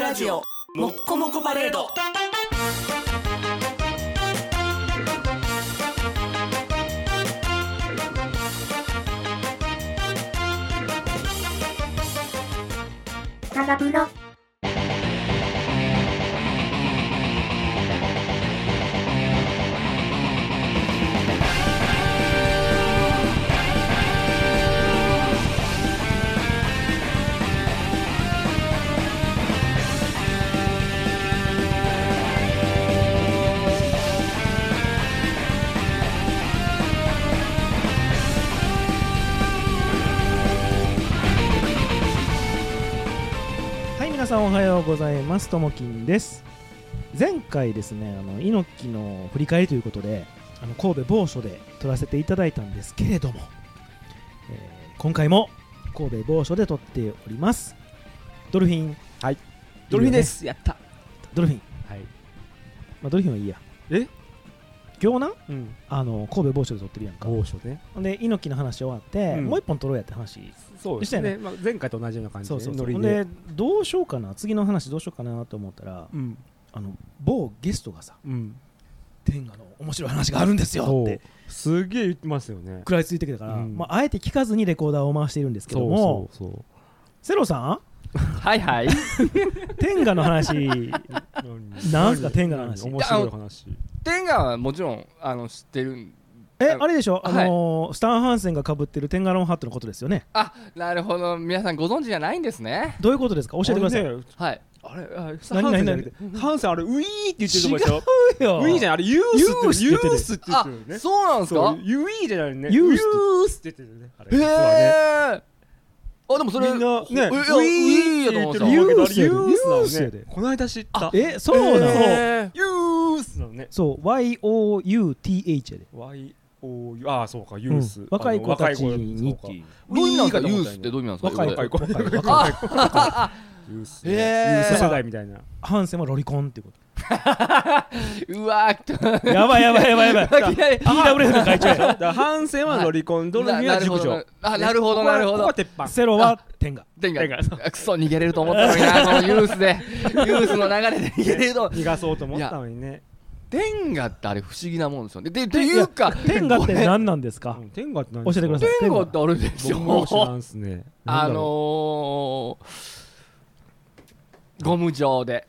ラジオもっこもこパレード。 長風呂。 皆さんおはようございます。ともきんです。前回ですね、猪木の振り返りということで神戸某所で撮らせていただいたんですけれども、今回も神戸某所で撮っております。ドルフィン、 はい、ドルフィンです。やった。 ドルフィン、 はい、 まあ、ドルフィンはいいや。今日な、神戸某所で撮ってるやんか。 某所ね。 で猪木の話終わって、もう一本撮ろうやって話。 そうですね、まあ、前回と同じような感じで。 そうでどうしようかな、次の話どうしようかなと思ったら、某ゲストがさ、天下の面白い話があるんですよってすげえ言ってますよね。 食らいついてきたから、あえて聞かずにレコーダーを回しているんですけども、セロさんはいはい天下の話なんすか？天下の話、 面白い話。 天下はもちろん知ってるん。 あれでしょ、スタン・ハンセンが被ってるテンガロンハットのことですよね。 あ、なるほど、皆さんご存知じゃないんですね。 どういうことですか？教えてください。 はい。 あれ、ハンセンあれウィーって言ってると思うでしょ。 違うよ、 ウィーじゃない、あれユースって言ってるよね。 そうなんですか？ ユーじゃないね、 ユースって言ってるね。 へー。あ、でもそれみんなね、ウィーやと思ってた。 ユースね。この間知った。 そうなの？ ユースなのね。 そう、YOUTH やで。 ああ、そうか、ユース。 若い子たちにっていう。 どういう意味なんですか？ユースってどういう意味なんですか？ 若い子。ユース世代みたいな。 ハンセンはロリコンっていうこと。 うわー、 やばい PWF の会長や。 ハンセンはロリコン、ドルフィンは塾長。 あ、なるほどなるほど。 セロは天下。 クソ逃げれると思ったのにな、このユースで、ユースの流れで逃げれると逃がそうと思ったのにね。 天下ってあれ不思議なもんですよね。っていうか、 天下って何なんですか？ 天下って何？ 教えてください。 天下ってあれでしょ。 僕も知らんっすね。 ゴム状で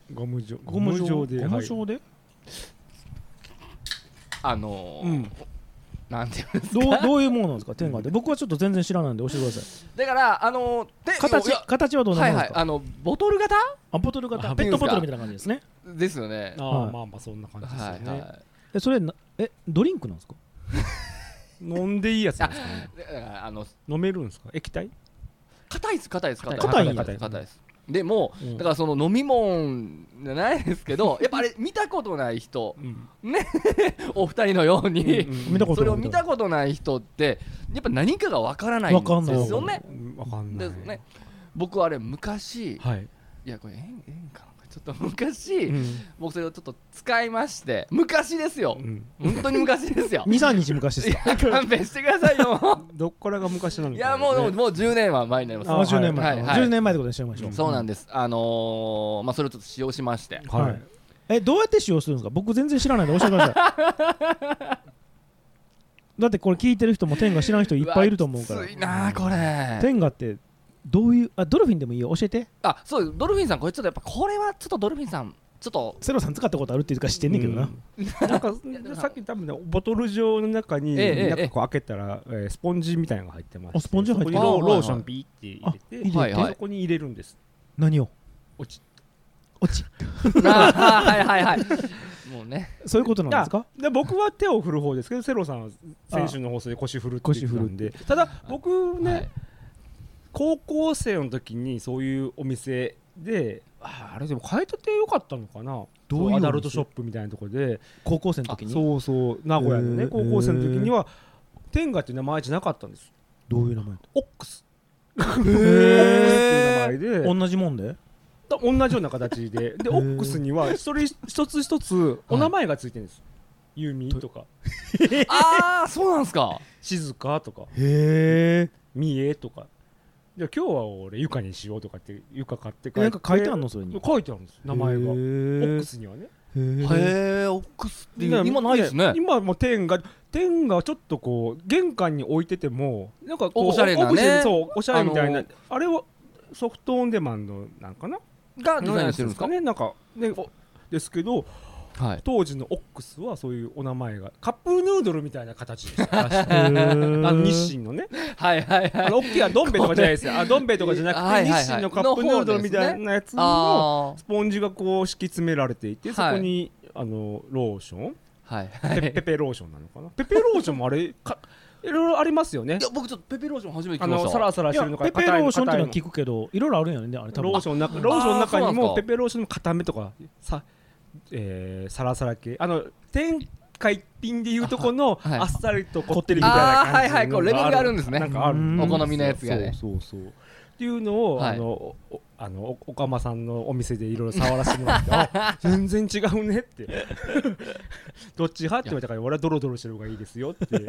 なんていうんですか？ どういうものなんですか？天下って僕はちょっと全然知らないんで教えてください。 だから形はどうなんですか？ ボトル型？ ボトル型、ペットボトルみたいな感じですね。 ですよね。 まあそんな感じですよね。 それドリンクなんですか？ 飲んでいいやつなんですかね。飲めるんですか？液体？ 硬いです。硬いです。でもだからその飲み物じゃないですけど、やっぱあれ見たことない人ね、お二人のようにそれを見たことない人ってやっぱ何かがわからないんですよね。 わかんないですね。 僕あれ昔、いやこれ縁かな、ちょっと昔、僕それをちょっと使いまして、昔ですよ、本当に昔ですよ。 2、3日昔ですか？ 勘弁してくださいよ。 どっからが昔なのか。 いやもう10年は前になります。 10年前、10年前ってことにしてみましょう。 そうなんです。それをちょっと使用しまして、 どうやって使用するんですか？僕全然知らないんで教えてください。だってこれ聞いてる人も天下知らん人いっぱいいると思うから。 きついなこれ。 天下ってどういう、ドルフィンでもいいよ、教えて。 そう、ドルフィンさんこれちょっとやっぱこれはちょっとドルフィンさんちょっとセロさん使ったことあるっていうか知ってんねんけどな。 なんかさっき多分ね、ボトル状の中になんかこう開けたらスポンジみたいなのが入ってます。 スポンジ入ってる。 ローションビーって入れて、そこに入れるんです。 何を？ 落ち。 もうね、 そういうことなんですか？ で僕は手を振る方ですけど、セロさんは選手の放送で腰振るって言ってたんで。ただ僕ね、高校生の時にそういうお店で、あれでも買いたてよかったのかな。どういうアダルトショップみたいなところで、 高校生の時に。 そう名古屋のね、高校生の時には天下っていう名前じゃなかったんです。 どういう名前？ オックス。オックスっていう名前で。 同じもんで？ 同じような形で、オックスにはそれ一つ一つお名前がついてるんです。ユミとか。 ああ、そうなんですか。 静かとか。 へえ。 三重とか。 じゃあ今日は俺床にしようとかって床買って帰ってなんか書いてあるのそれに。 書いてあるんです名前がオへーックスにはね。 へえ、オックスっていう今ないですね。 今もう天がちょっとこう玄関に置いててもなんかこうおしゃれなねオブジェそうおしゃれみたいなあれはソフトオンデマンドなんかながデザインしてるんですかねなんかねですけどはい。 当時のオックスはそういうお名前がカップヌードルみたいな形でしたへー日清のねはいはいはい。 大きいどん兵衛とかじゃないですよどん兵衛とかじゃなくてはいはいはい日清のカップヌードルみたいなやつのあスポンジがこう敷き詰められていてそこにローションあ。はい。 ペペローションなのかなペペローションもあれいろいろありますよねいや僕ちょっとペペローション初めて聞きました。 サラサラしてるのかペペローションってのは硬い聞くけどいろいろあるんやねあれ多分。 ローションの中にそうなんですかもペペローションの固めとかサラサラ系天下一品でいうとこのはいあっさりとこってりみたいな感じのはいはいこうレベルがあるんですね。 なんかあるうんお好みのやつがね。 そうっていうのをはいおかまさんのお店でいろいろ触らせてもらってあ全然違うねってどっち派って言われたから俺はドロドロしてる方がいいですよってっていう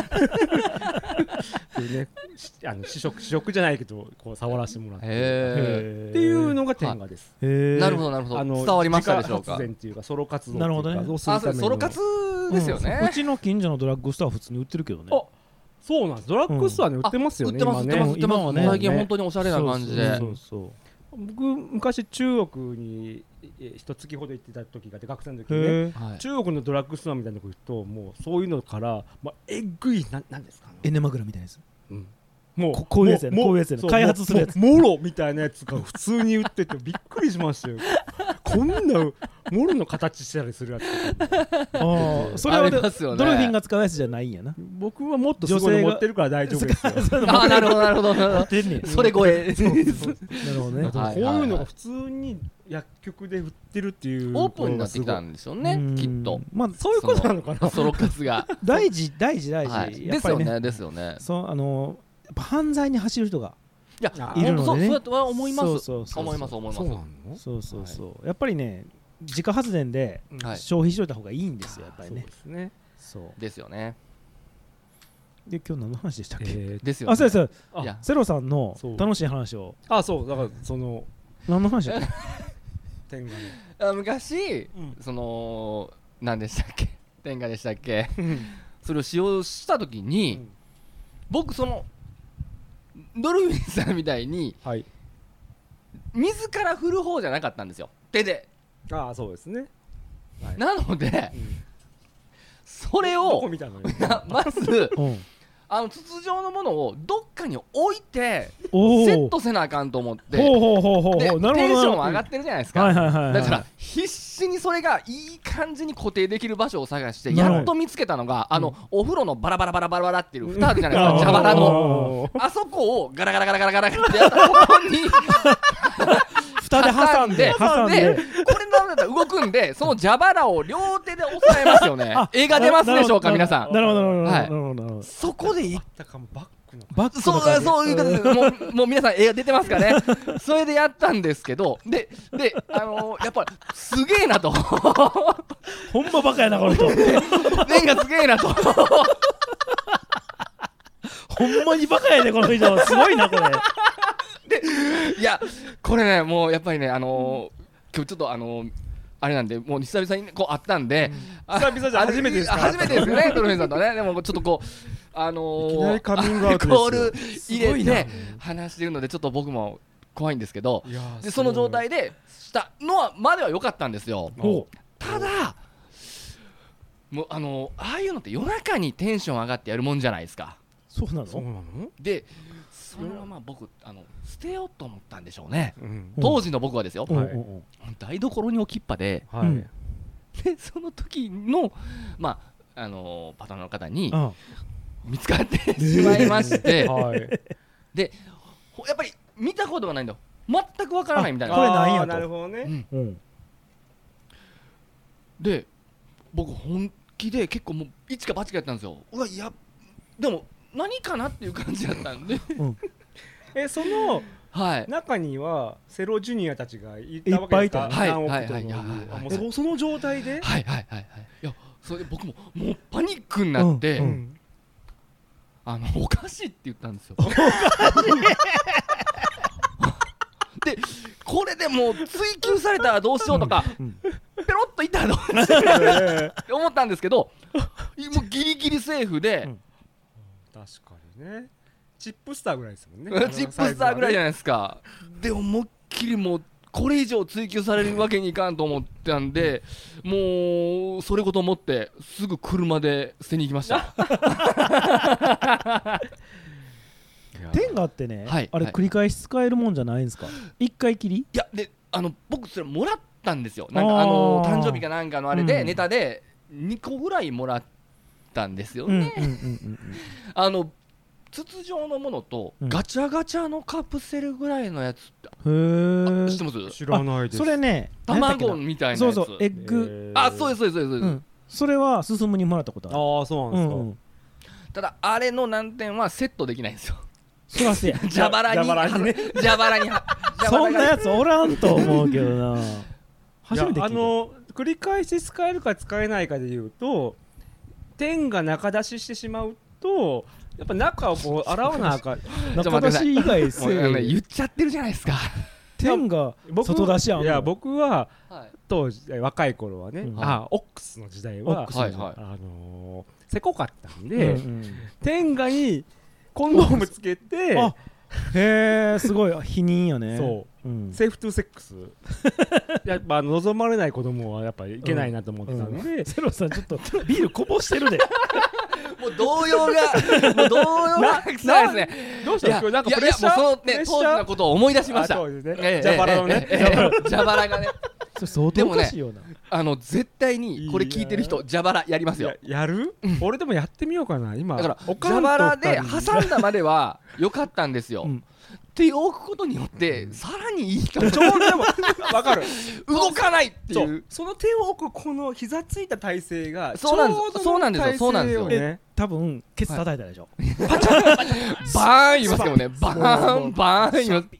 ね試食じゃないけどこう触らせてもらってへっていうのが天下です。 え。なるほどなるほど。伝わりましたでしょうか。 自家発電っていうかソロ活動なるほどねっていうかあ、それソロ活ですようね。 ちの近所のドラッグストアは普通に売ってるけどね。 あそうなんですドラッグストアで売ってますよね売ってます売って今ねます売ってます。 今はね最近本当におしゃれな感じで。 そう僕昔中国に一月ほど行ってた時があって学生の時にねへーはい。 中国のドラッグストアみたいなとこ行くともうそういうのからえぐいなんですかねエネマグラみたいなやつ。 もこういうやつやねこういうやつやね開発するやつもろみたいなやつが普通に売っててびっくりしましたよこんなもろの形したりするやつとかああそれはありますよねドルフィンが使うやつじゃないんやな。 僕はもっとすごいの持ってるから大丈夫ですよあ、なるほどなるほどなるほやってんねん。 ど。それ超え。 なるほどね。 はいこういうのが普通に薬局で売ってるっていうオープンになってきたんですよねうんきっと。 まあそういうことなのかなソロ活が。 大事はい。 やっぱりね。 ですよね。 そうやっぱ犯罪に走る人がいやあいるのでね。 そうやとは思います。 そう思います思いそうなます。 のそうやっぱりね自家発電ではい。 消費しといた方がいいんですよやっぱりねそうですねそうですよね。 で今日何の話でしたっけ。 ですよね。 あそうですいやセロさんのそう楽しい話をそうだからその何の話だっけ。 天下昔うんその何でしたっけ天下でしたっけそれを使用した時に僕そのドルフィンさんみたいにはい自ら振る方じゃなかったんですよ手で。 そうですねなのでそれどをこ見たのよまずうん筒状のものをどっかに置いておおセットせなあかんと思ってほうでなるほどテンションは上がってるじゃないですか。 はいはいはいはいだから必死にそれがいい感じに固定できる場所を探してなるほどやっと見つけたのがお風呂のバラバラバラバラバラっていう蓋あるじゃないですか蛇腹のあそこをガラガラガラガラガラってやったところに蓋で挟んでこれなんだったら動くんでその蛇腹を両手で押さえますよね。絵が出ますでしょうか皆さん。 なるほどはいなるほどそこでいだからバックのバックそうの感じそういう感じですもう皆さん絵が出てますからねそれでやったんですけどでやっぱりすげえなとほんまバカやなこの人レンがすげえなとほんまにバカやねこの人すごいなこれいやこれねもうやっぱりね今日ちょっとあれなんでもう久々にこう会ったんで、 久々じゃ初めてですか初めてですよねドルフィンさんとねでもちょっとこういきなりカミングアウトですよコール入れすごいなて話してるのでちょっと僕も怖いんですけどいやーでその状態でしたのはまでは良かったんですよ。 ほただもうああいうのって夜中にテンション上がってやるもんじゃないですか。 そうなのそうなのでそのまま僕捨てようと思ったんでしょうね。 うん当時の僕はですよ、 うんはいうん台所に置きっぱではいうんでその時のパターンの方にうん見つかってしまいましてはいやっぱり見たことがないんだよ全くわからないみたいな。 これなんやとなるほどねうんで僕本気で結構もう一か八かやったんですよ。うわいやでも何かなっていう感じだったんでそのはい中にはセロジュニアたちがいたわけですかいっぱいいたはい何億とはいはいはいはいもうその状態ではいはいはいはいいやそれで僕もうパニックになって、 うんうんおかしいって言ったんですよこれでもう追求されたらどうしようとか、ペロッといったらどうしようって思ったんですけど、もうギリギリセーフで、 確かにね、チップスターぐらいですもんね。 チップスターぐらいじゃないですか。で思いっきりもうこれ以上追求されるわけにいかんと思ったんで、もうそれこと思ってすぐ車で捨てに行きました。 天下ってね、あれ繰り返し使えるもんじゃないんですか？一回きり？いやで僕それもらったんですよ。なんか誕生日かなんかのあれでネタで2個ぐらいもらったんですよね。筒状のものとガチャガチャのカプセルぐらいのやつって知ってます？ 知らないです。 それね、 卵みたいなやつ。 そうそう、エッグ。 そうですそうですそうです。 それは進むにもらったことある。 ああ、そうなんですか。 ただあれの難点はセットできないんですよ。 そらせや。 蛇腹にそんなやつおらんと思うけどな。初めて聞いた。 繰り返し使えるか使えないかでいうと、点が中出ししてしまうとやっぱ中をこう洗わなあかん。 中出し以外言っちゃってるじゃないですか。 点が外出しやん。 いや僕は当時若い頃はね、オックスの時代はせこかったんで、点がにコンドームつけて、 へえ、すごい否認やね。 そう、セーフトゥーセックスやっぱ望まれない子供はやっぱいけないなと思ってたんで、 セロさんちょっとビールこぼしてるで。 もう動揺が臭いですね。 どうしたんですか？なんかプレッシャー、 そのね当時のことを思い出しました。 蛇腹のね、 蛇腹がね。 それ相当おかしいよな。絶対にこれ聞いてる人蛇腹やりますよ。 やる？俺でもやってみようかな今。だから蛇腹で挟んだまでは良かったんですよ。手を置くことによってさらにいいかも。 ちょうどでも分かる。 動かないっていう。 その手を置くこの膝ついた体勢がそうなんですよね。多分ケツ叩いたでしょ。 バーン言いますけどね。バーン言います。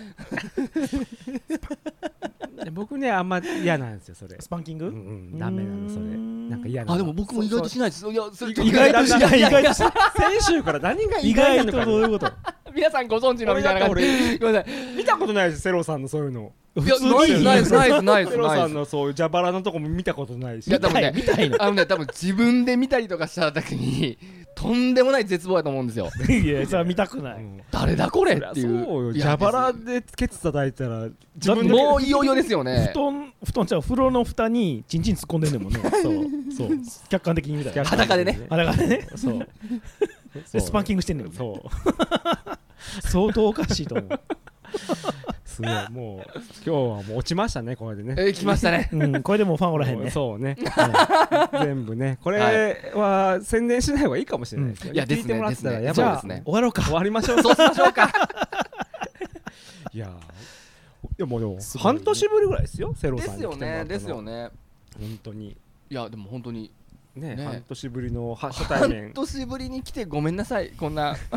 僕ねあんま嫌なんですよそれ。 スパンキング？ ダメなのそれ。なんか嫌なの。 でも僕も意外としないです。 意外としない。 先週から何が意外なのか。 どういうこと？ 皆さんご存知のみたいな感じ。ごめんなさい。 見たことないですセロさんのそういうの。 いやないです。 セロさんのそういう蛇腹のとこも見たことないし。 いや多分ね多分自分で見たりとかした時にとんでもない絶望やと思うんですよ。 いやそれは見たくない。 誰だこれっていう。 そうよ。蛇腹でケツ叩いたら自分もういよいよですよね。 布団ちゃう風呂の蓋にチンチン突っ込んでんねんもんね。そう客観的に見たら裸でね。 そう。スパンキングしてんねん。 そう。 相当おかしいと思う。 すごいもう今日はもう落ちましたねこれでね。 来ましたね。 これでもうファンおらへんね。 そうね。全部ねこれは宣伝しない方がいいかもしれないですね。 いや聞いてもらったらやばい。 じゃあ終わろうか。 終わりましょう。 そうしましょうか。 いやでも半年ぶりぐらいですよセロさんに来てもらったの。 ですよね。 本当に。 いやでも本当に。 ね、半年ぶりの初対面。 半年ぶりに来てごめんなさいこんな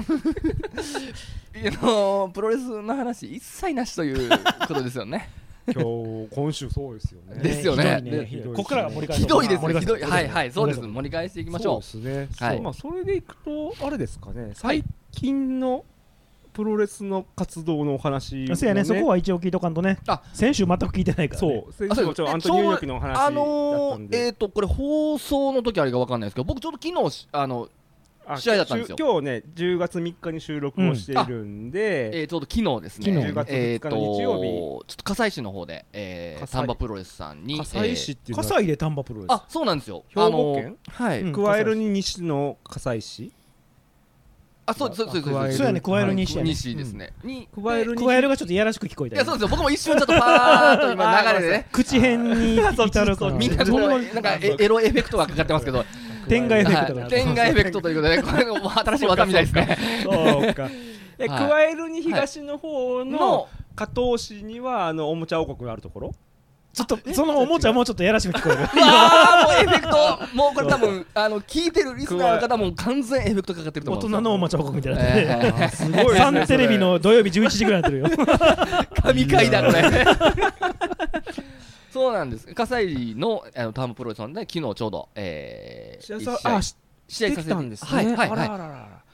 プロレスの話一切なしということですよね。 今週そうですよね。 ですよね。 ここからが盛り返し。 ひどいです。ひどい。はいそうです。盛り返していきましょう。 そうですね。まあそれでいくとあれですかね。最近のプロレスの活動のお話。 そうやね。そこは一応聞いとかんとね。先週全く聞いてないから。 そう。先週もちょっとアントニオ猪木の話だったんで。 これ放送の時あれか分かんないですけど、僕ちょうど昨日試合だったんですよ。 今日ね10月3日に収録をしているんで、 ちょうど昨日ですね。 10月3日の日曜日、 ちょっと葛西市の方で丹波プロレスさんに。 葛西市っていうのは葛西で丹波プロレス。 そうなんですよ。 兵庫県。 はい。 加えるに西の葛西市。 そうやね。加える西やね。 西ですね。 加えるがちょっといやらしく聞こえた。 いやそうですよ。僕も一瞬ちょっとパーッと今流れでね。 口辺に至るから。 みんななんかエロエフェクトがかかってますけど。 天外エフェクト。 天外エフェクトということでこれも新しい技みたいですね。 そうか。加えるに東の方の加東市にはおもちゃ王国があるところ。 ちょっとそのおもちゃもうちょっとやらしく聞こえる。 もうエフェクトもうこれ多分聞いてるリスナーの方も完全エフェクトかかってると思う。 大人のおもちゃ王国みたいなってすごいサンテレビの土曜日11時ぐらいになってるよ。 神回だこれ。そうなんです。葛西のタームプロレスさんで昨日ちょうど試合させてたんですね。はい。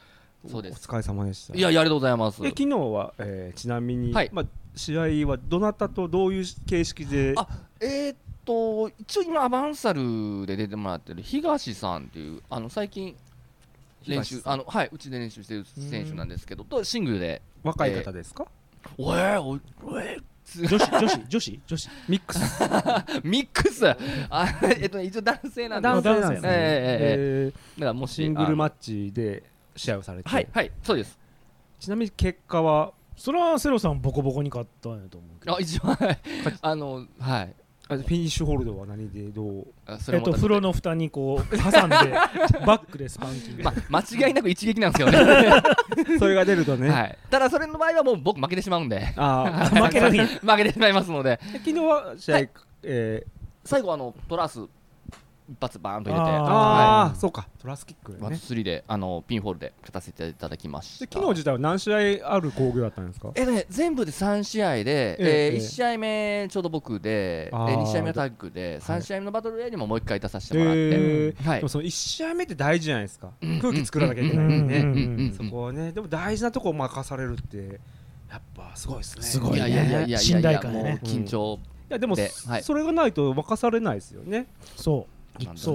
そうです。 お疲れ様でした。 いや、ありがとうございます。 昨日は、ちなみに、 はい、 試合はどなたとどういう形式で？ 一応今アバンサルで出てもらってる東さんっていう最近練習うちで練習してる選手なんですけど、とシングルで若い方ですか？ 女子ミックスミックス一応男性なんです。 男性だからもしシングルマッチで試合をされて、 はいそうです。 ちなみに結果は？ それはセロさんボコボコに勝ったんやと思うけど。 一応はいフィニッシュホールドは何でどう？ 風呂の蓋にこう挟んでバックでスパンキング。 間違いなく一撃なんですよね。 それが出るとね。 はい。ただそれの場合はもう僕負けてしまうんで。 負けてしまいますので。 昨日は試合、 最後トラス一発バーンと入れて、 そうか、トラスキックね。 ワッツ3でピンホールで勝たせていただきました。 昨日自体は何試合ある興行だったんですか？ 全部で3試合で、1試合目ちょうど僕で、2試合目はタッグで、3試合目のバトルエアにもう1回出させてもらって、 でもその1試合目って大事じゃないですか。空気作らなきゃいけないんでね。そこはね、でも大事なとこを任されるってやっぱすごいですね。 すごいね。 いや信頼感ね。 緊張。 いやでもそれがないと任されないですよね。 そう、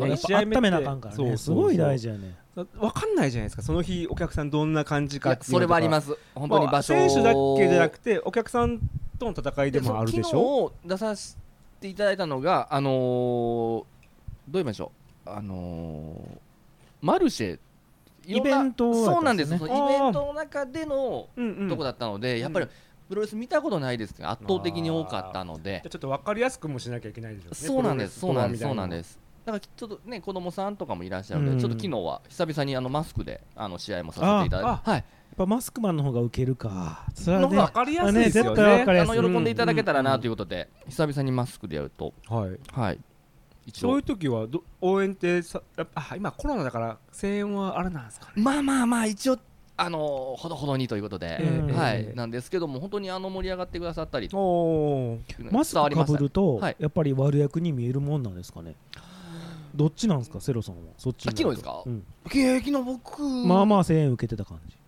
やっぱ温めなあかんからね。すごい大事やね。 分かんないじゃないですか、その日お客さんどんな感じかっていうのとか。 それはあります。本当に場所、 選手だけじゃなくてお客さんとの戦いでもあるでしょ。 昨日出させていただいたのがどう言いましょう、マルシェイベント、 そうなんです。イベントの中でのとこだったので、やっぱりプロレス見たことないですけど圧倒的に多かったので、 ちょっと分かりやすくもしなきゃいけないでしょうね。 そうなんです。だからちょっとね、子供さんとかもいらっしゃるので、ちょっと昨日は久々にマスクで試合もさせていただいて、やっぱマスクマンの方がウケるか。 それはね、分かりやすいですよね。 喜んでいただけたらなということで、久々にマスクでやると、 そういう時は応援って今コロナだから声援はあれなんですかね。 まあ一応ほどほどにということで、なんですけども、本当に盛り上がってくださったり、 マスクかぶるとやっぱり悪役に見えるもんなんですかね。どっちなんですか、セロさんは。そっち。 昨日ですか？昨日僕まあ声援受けてた感じ。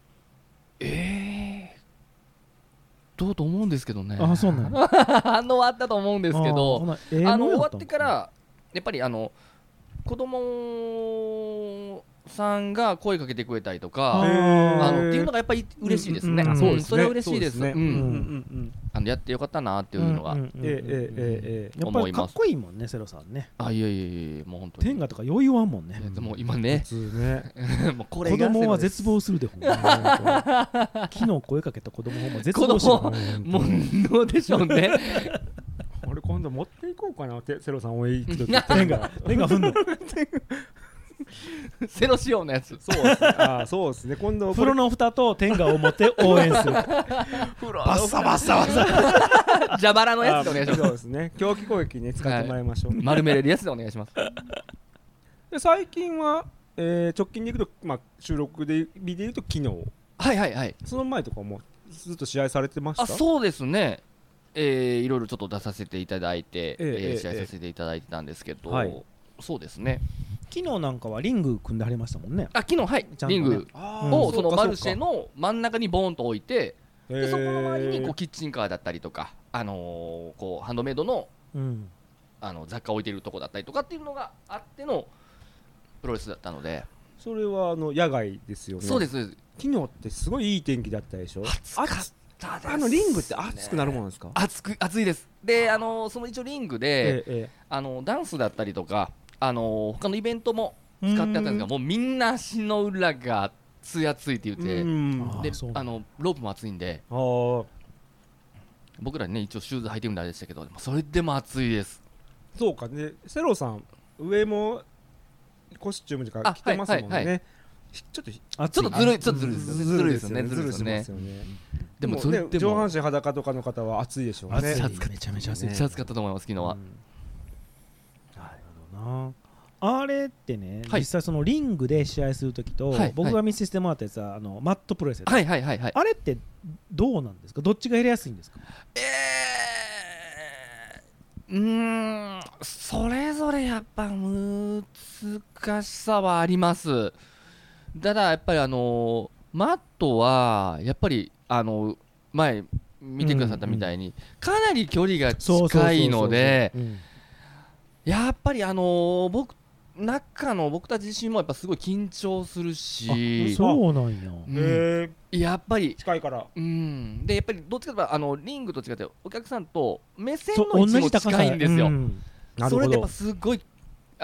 どうと思うんですけどね。 そうなの。 反応あったと思うんですけど、終わってからやっぱり子供さんが声かけてくれたりとかっていうのがやっぱり嬉しいですね。それは嬉しいです。やってよかったなっていうのが思います。 やっぱりかっこいいもんね、セロさんね。 いやもう本当に天下とか余裕はんもんね。 でも今ね、 もう子供は絶望するで、ほんま昨日声かけた子供も絶望してる。 もうどうでしょうね。 俺今度持っていこうかな、セロさん応援行くとき。 天下踏んだ。 セロ仕様のやつ。 そうですね。今度風呂の蓋と天下を持って応援する。バッサバッサバッサ。 蛇腹のやつでお願いします。 そうですね。狂気攻撃に使ってもらいましょう。 丸めれるやつでお願いします。 で最近は直近でいくと収録で見ていると昨日。その前とかもずっと試合されてました？ そうですね。いろいろちょっと出させていただいて試合させていただいてたんですけど、そうですね。 昨日なんかはリング組んではりましたもんね。 昨日リングをそのマルシェの真ん中にボーンと置いて、でそこの周りにキッチンカーだったりとかハンドメイドの雑貨を置いているとこだったりとかっていうのがあってのプロレスだったので。 それは野外ですよね。 そうです。 昨日ってすごいいい天気だったでしょ。 暑かったです。 リングって熱くなるものですか？ 暑いです。でその一応リングでダンスだったりとか他のイベントも使ってあったんですが、もうみんな足の裏が熱いって言って、でロープも熱いんで、僕らね一応シューズ履いてるんであれでしたけど、それでも暑いです。 そうかね。セロさん上もコスチュームとか着てますもんね。ちょっとずるいですよね。でも上半身裸とかの方は暑いでしょうね。 めちゃめちゃ暑い。 めっちゃ暑かったと思います。昨日は。 あれってね、実際そのリングで試合するときと、僕が見せてもらったやつはマットプロレス。あれってどうなんですか？どっちがやりやすいんですか？ それぞれやっぱ難しさはあります。ただやっぱりマットはやっぱり前見てくださったみたいに、かなり距離が近いので、やっぱり僕たち自身もやっぱすごい緊張するし、 そうなんや、 やっぱり近いから、 でやっぱりどっちかというとリングと違ってお客さんと目線の位置も近いんですよ。それでやっぱすごいい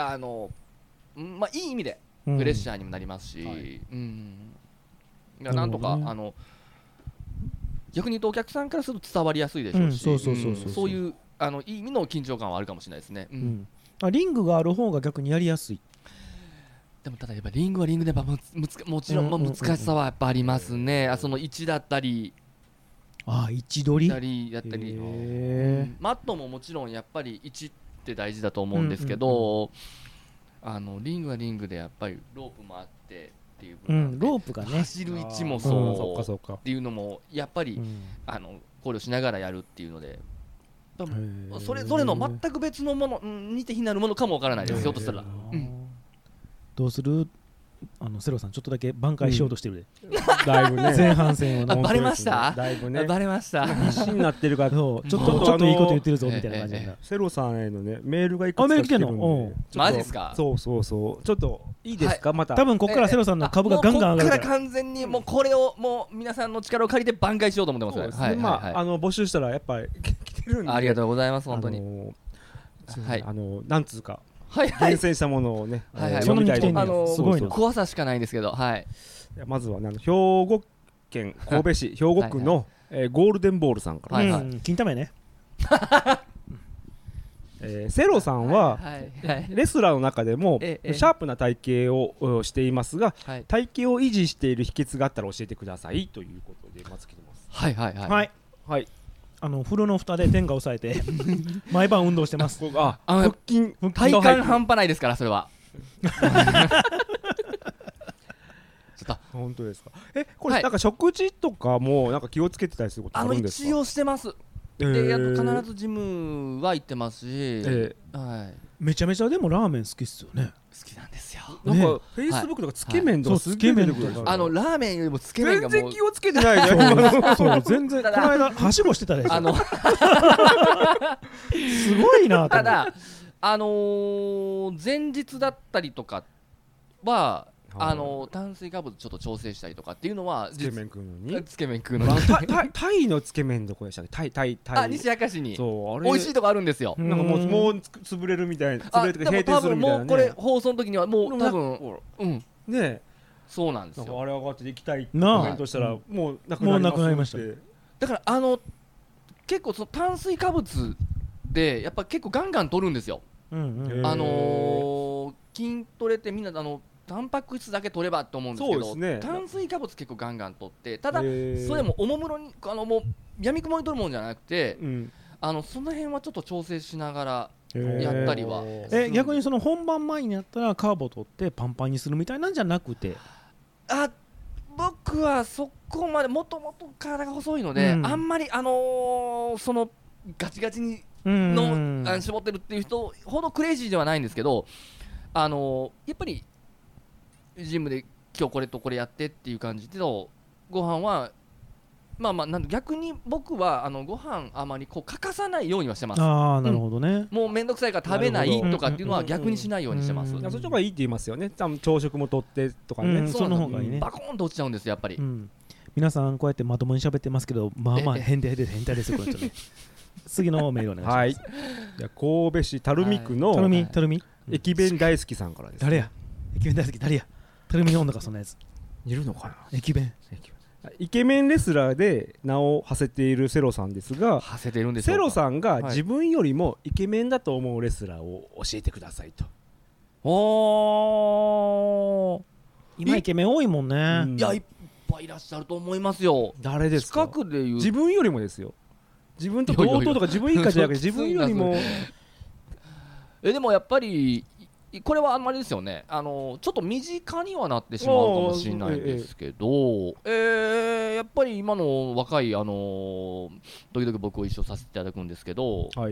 い意味でプレッシャーにもなりますし、なんとか逆に言うとお客さんからすると伝わりやすいでしょうし、そういういい意味の緊張感はあるかもしれないですね。 リングがある方が逆にやりやすい。 でもただやっぱリングはリングでやっぱもちろん難しさはやっぱありますね。その位置だったり位置取りだったり、マットももちろんやっぱり位置って大事だと思うんですけど、リングはリングでやっぱりロープもあってっていう、 ロープがね走る位置もそうっていうのもやっぱり考慮しながらやるっていうので、それぞれの全く別のもの、似て非なるものかもわからないですよとしたら、 どうするセロさんちょっとだけ挽回しようとしてるで、 だいぶね前半戦をバレました。 だいぶねバレました。 必死になってるから、ちょっといいこと言ってるぞみたいな感じで、 セロさんへのねメールがいくつか来てるんで、 マジですか。 そうちょっといいですか、また多分ここからセロさんの株がガンガン上がるから、 ここから完全にもうこれをもう皆さんの力を借りて挽回しようと思ってますね。 募集したらやっぱり来てるんで、 ありがとうございます本当に。 なんつうか厳選したものをね、 そのみたいにすごい怖さしかないんですけど、 まずは兵庫県神戸市兵庫区のゴールデンボールさんから、 金玉ね。 セロさんはレスラーの中でもシャープな体型をしていますが、体型を維持している秘訣があったら教えてくださいということでまず来てます。 はい。風呂の蓋で天下を押さえて毎晩運動してます。 腹筋体幹半端ないですからそれは。 本当ですか。これなんか食事とかもなんか気をつけてたりすることあるんですか。 一応してます。で必ずジムは行ってますし、 めちゃめちゃでもラーメン好きっすよね。 好きなんですよ。 なんかフェイスブックとかつけ麺とかすげえ出てくる。 ラーメンよりもつけ麺がもう全然気をつけてないね。 そう全然この間はしごしてたでしょ。すごいな。 ただ前日だったりとかは炭水化物ちょっと調整したりとかっていうのはつけ麺食うのにタイのつけ麺どこでしたっけ。タイ西明石に美味しいとこあるんですよ。 なんかもう潰れるみたいな、潰れるとか閉店するみたいなね。 もうこれ放送の時にはもう多分ね、 そうなんですよ。 あれ上がって行きたいってコメントしたらもうなくなりました。 だから結構その炭水化物でやっぱ結構ガンガン取るんですよ。筋トレってみんなタンパク質だけ取ればと思うんですけど、炭水化物結構ガンガン取って、ただそれもおもむろにもうやみくもに取るもんじゃなくて、その辺はちょっと調整しながらやったりは。 逆にその本番前にやったらカーボ取ってパンパンにするみたいなんじゃなくて、 僕はそこまでもともと体が細いので、あんまりそのガチガチに絞ってるっていう人ほどクレイジーではないんですけど、やっぱりジムで今日これとこれやってっていう感じでご飯はなんで逆に僕はご飯あまり欠かさないようにはしてます。 なるほどね。 もうめんどくさいから食べないとかっていうのは逆にしないようにしてます。 そっちの方がいいって言いますよね。朝食もとってとかね。 その方がいいね。 バコーンと落ちちゃうんですよやっぱり。 皆さんこうやってまともに喋ってますけど、変態ですよこれね。次のメールお願いします。 神戸市垂水区の駅弁大好きさんからです。 誰や。駅弁大好き誰や。垂水の女かそんなやついるのかな。 駅弁イケメンレスラーで名を馳せているセロさんですが、セロさんが自分よりもイケメンだと思うレスラーを教えてくださいと。 今イケメン多いもんね。 いやいっぱいいらっしゃると思いますよ。 誰ですか。 近くで言う自分よりもですよ。自分と同等とか自分以下じゃなくて自分よりもでもやっぱりこれはあんまりですよね。ちょっと身近にはなってしまうかもしれないんですけど、やっぱり今の若い時々僕を一緒させていただくんですけど、道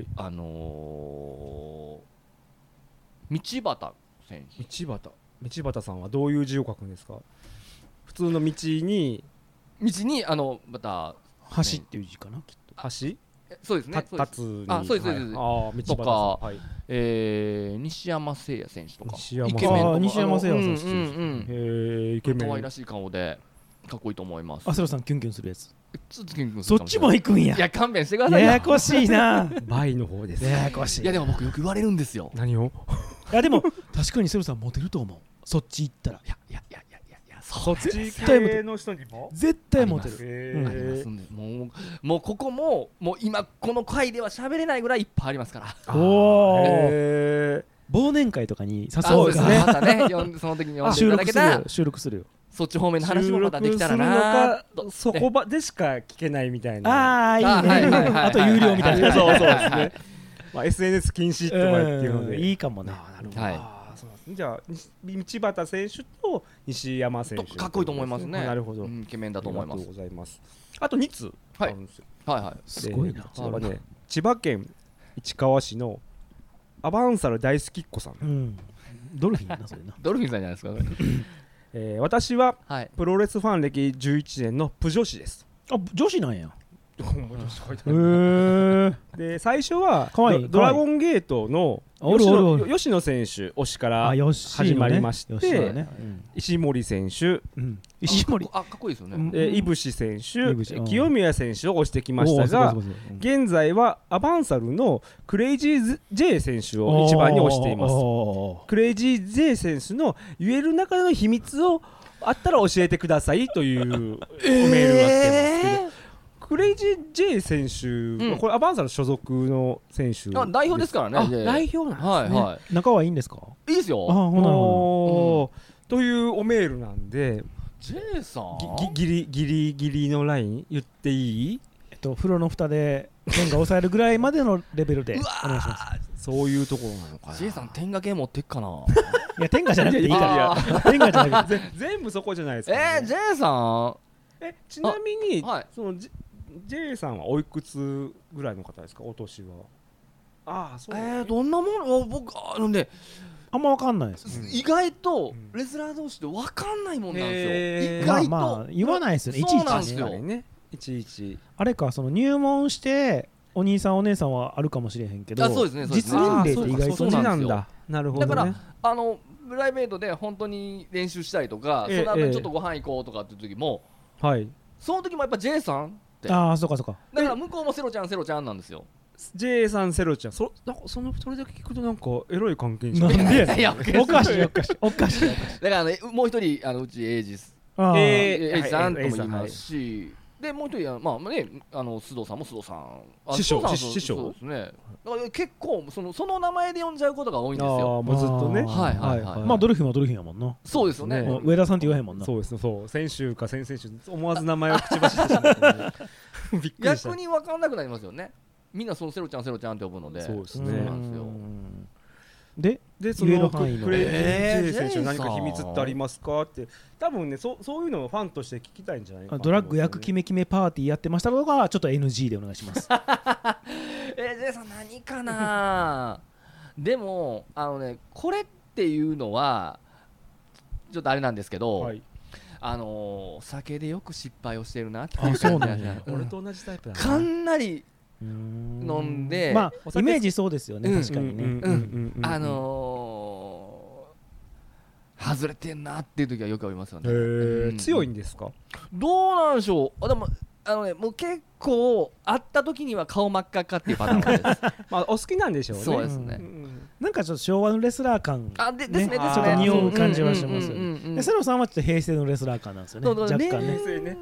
端選手。 道端さんはどういう字を書くんですか。 普通の道にまた橋っていう字かな、きっと。 橋そうですね。 立つにそうです。 道端とか西山誠也選手とか西山イケメンとか西山誠也選手イケメン可愛らしい顔でかっこいいと思います。 セロさんキュンキュンするやつ。 ちょっとキュンキュンすそっちるかもしれない。 も行くんや。 いや勘弁してくださいよ。 ややこしいな。 バイの方です。 ややこしい。 いやでも僕よく言われるんですよ。 何を？ いやでも確かにセロさんモテると思う。そっち行ったら。 いやそっち系の人にも絶対モテる。 ありますんで、もうここもう今この回では喋れないぐらいいっぱいありますから。 おお。忘年会とかに誘うか。 またねその時に呼んでいただけたら収録するよ。 そっち方面の話もまたできたらなと。そこばでしか聞けないみたいな。 ああいいね。あと有料みたいな。 そうですね。SNS 禁止とかっていうのでいいかもね。 はい。 じゃあ道端選手と西山選手かっこいいと思いますね。 なるほど。 イケメンだと思います。 ありがとうございます。あと2つあるんですよ。 はい。 すごいな。 千葉県市川市のアバンサル大好きっ子さん。 ドルフィンなそれな。 ドルフィンさんじゃないですか。 私はプロレスファン歴11年のプ女子です。 あ、女子なんや。 で最初はドラゴンゲートの吉野選手推しから始まりまして、石森選手、 石森かっこいいですよね。 井伏選手、清宮選手を推してきましたが、現在はアバンサルのクレイジー J 選手を一番に推しています。クレイジー J 選手の言える中での秘密をあったら教えてくださいというメールが来てますけど、クレイジー J 選手、これアバンサル所属の選手代表ですからね。 代表なんですね。 仲はいいんですか？ いいですよ。 というおメールなんで、 J さんギリのライン言っていい？ 風呂の蓋で点が抑えるぐらいまでのレベルでお願いします。 そういうところなのかな。 J さん天下系持ってっかな。 いや天下じゃなくていいから天下じゃなくて全部そこじゃないですか。 J さんちなみにそのJ さんはおいくつぐらいの方ですか、お年は？そうどんなもの？僕ねあんま分かんないです。 意外とレスラー同士で分かんないもんなんですよ。意外とまあ言わないですよね。 そうなんですよ。 いちいちあれか、その入門してお兄さんお姉さんはあるかもしれへんけど、 そうですね、 実年齢って意外とそうなんだ。なるほどね。 だからプライベートで本当に練習したりとか、その後にちょっとご飯行こうとかっていう時も、その時もやっぱ J さん。 そうか。 だから向こうもセロちゃんなんですよ。 J さんセロちゃん、それだけ聞くとなんかエロい関係になんでおかしい。だからもう一人うちエイジさんとも言いますし、でもう一人須藤さんも須藤さん、 師匠そうですね。だから結構その名前で呼んじゃうことが多いんですよ。 もうずっとね。まあドルフィンはドルフィンやもんな。 そうですよね。 上田さんって言わへんもんな。 そうですね。そう先週か先々週思わず名前を口走ってしまった。びっくりした。 逆に分かんなくなりますよね。みんなそのセロちゃんって呼ぶので。 そうですね。 そうなんですよ。 でそのクレイジー J 選手何か秘密ってありますかって、多分ねそういうのをファンとして聞きたいんじゃないかな。 ドラッグ役キメキメパーティーやってましたとかちょっと NG でお願いします。 J さん何かな。でもこれっていうのはちょっとあれなんですけど、酒でよく失敗をしてるなっていう感じで、 俺と同じタイプだな。 かなり飲んで、 まあイメージそうですよね。確かにね。 外れてんなっていう時はよくありますよね。 強いんですか？ どうなんでしょう。でももう結構会った時には顔真っ赤っかっていうパターンです。 まあお好きなんでしょうね。 そうですね。 なんかちょっと昭和のレスラー感ですね。 ちょっと匂う感じはしますよね。セロさんはちょっと平成のレスラー感なんですよね。若干ね。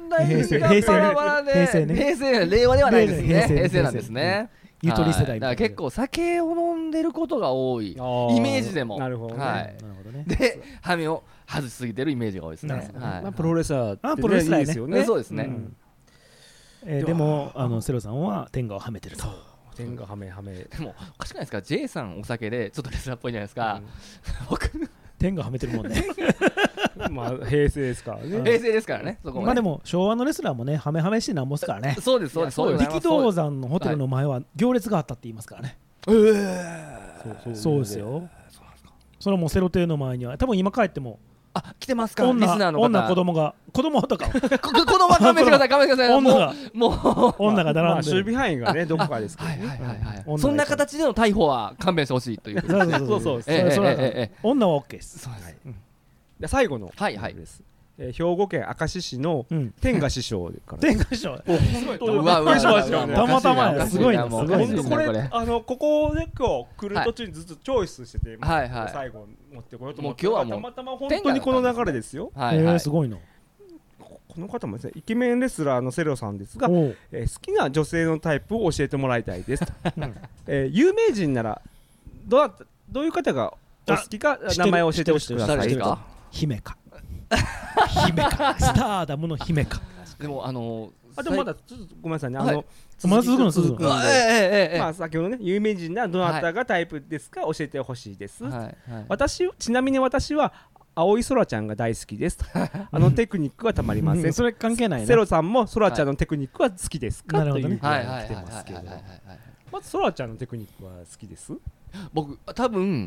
平成令和ではないですね。平成なんですね。 ゆとり世代。 だから結構酒を飲んでることが多いイメージでも。 なるほどね。 でハメを外しすぎてるイメージが多いですね。 プロレスラープロレスラーですよね。 そうですね。 でもセロさんは天下をはめてると。 天下はめ。 でもおかしくないですか？ J さんお酒でちょっとレスラーっぽいじゃないですか。僕天下はめてるもんね。 まあ平成ですからね。 平成ですからね。 まあでも昭和のレスラーもねハメしてなんぼすからね。 そうです力道山のホテルの前は行列があったって言いますからね。 そうですよ。それはもうセロ亭の前には多分今帰っても来てますか、リスナーの方。 女、子供はったか子供は勘弁してください、勘弁してください。 女が並んで、 守備範囲がねどこかですけどね。 そんな形での逮捕は勘弁してほしいという。 そう女は OK です。 最後のはいはい、 兵庫県明石市の天賀師匠から。 天賀師匠、 びっくりしましたよね。 たまたま、すごいな、 本当これここで今日来る途中にずっとチョイスしてて、最後持ってこようと思って、たまたま本当にこの流れですよ。 すごいな。 この方もですね、イケメンレスラーのセロさんですが、好きな女性のタイプを教えてもらいたいです。有名人ならどういう方がお好きか名前を教えてほしいください。 姫かスターダムの姫か。 でもでもまだちょっとごめんなさいね、 まず続くまあ先ほどね、有名人ならどなたがタイプですか教えてほしいです。ちなみに私は青い空ちゃんが大好きです。テクニックはたまりません。 それ関係ないな。 セロさんも空ちゃんのテクニックは好きですかというふうに来てますけど、まず空ちゃんのテクニックは好きです。 僕多分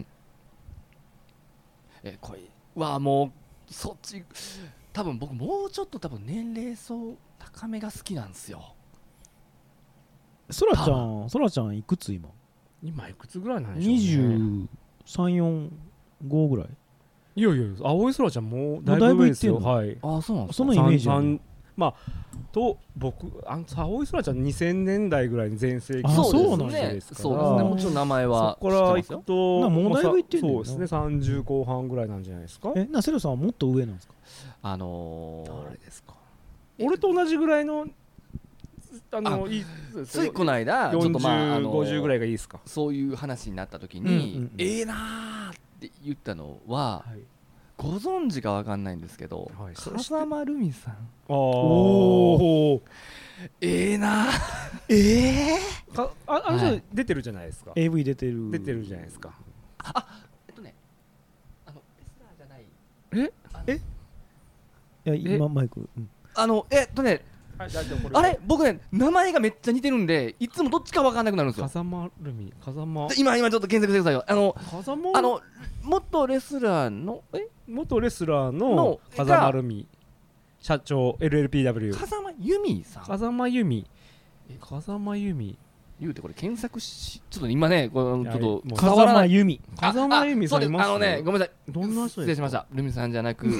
これはもうそっち、多分僕もうちょっと年齢層高めが好きなんですよ。 空ちゃんいくつ今いくつぐらいなんでしょうね。 23、4、5ぐらい。 いや青い空ちゃんもうだいぶ上ですよ。はい。 そうなんですか。 そのイメージ。 僕青い空ちゃん2000年代ぐらいの全盛期そうなんですから。 そうですね。もちろん名前はそこから行くともうだいぶいってんねんな。 そうですね、30後半ぐらいなんじゃないですか。 セロさんはもっと上なんですか。 誰ですか。俺と同じぐらいのついこの間ちょっと 50ぐらいがいいですか。 そういう話になった時になーって言ったのは、ご存知かわかんないんですけど、風間ルミさん。なあの人出てるじゃないですか。 AV 出てるじゃないですか。 レスラーじゃない。 いや今マイク。 あれ僕ね名前がめっちゃ似てるんでいつもどっちか分かんなくなるんですよ。 風間ルミ、 今ちょっと検索してくださいよ。元レスラーの風間ルミ社長 LLPW 風間由美さん。 風間由美言うてこれ検索しちょっと今ねちょっと風間由美さんいます。 ごめんなさい。 どんな人ですか。 失礼しました。ルミさんじゃなくすごい